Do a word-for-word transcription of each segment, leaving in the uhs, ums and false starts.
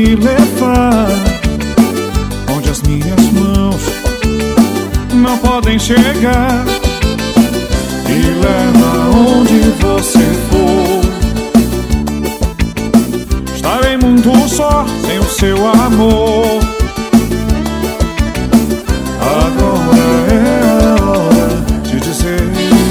me levar onde as minhas mãos não podem chegar. Me leva onde você for. Estarei muito só sem o seu amor. Agora é a hora de dizer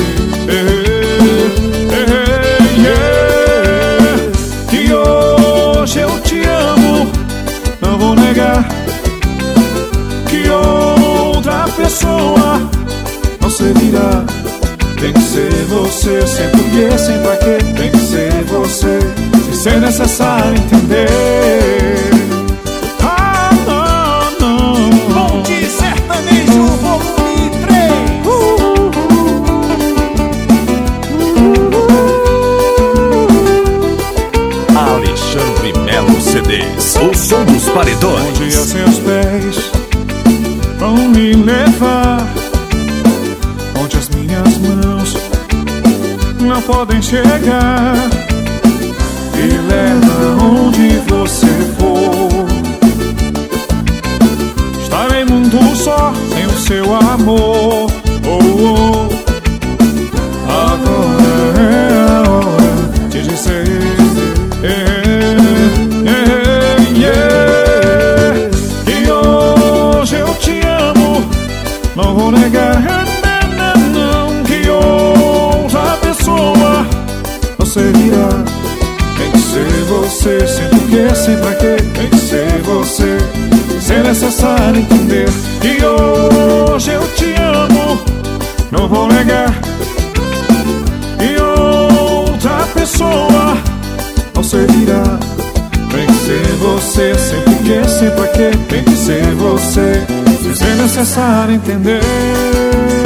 eh, eh, yeah, que hoje eu te amo. Não vou negar que outra pessoa não servirá. Tem que ser você, sem porquê, sem pra quê. Tem que ser você, sem ser necessário entender. Ah, não, não. Ponte Sertanejo, volume três. uh, uh, uh. Alexandre Melo C Ds, o som dos paredões. Um dia seus pés vão me levar onde as minhas mãos não podem chegar. Me leva onde você for. Estarei muito só sem o seu amor. Oh, oh. Agora é a hora de dizer eh, eh, yeah, que hoje eu te amo. Não vou negar, não, que outra pessoa não servirá. Tem que ser você, sem porquê, sem pra quê. Tem que ser você, sem necessário entender. Que hoje eu te amo. Não vou negar que outra pessoa não servirá. Tem que ser você, sem porquê, sem pra quê. Tem que ser você, sem necessário entender.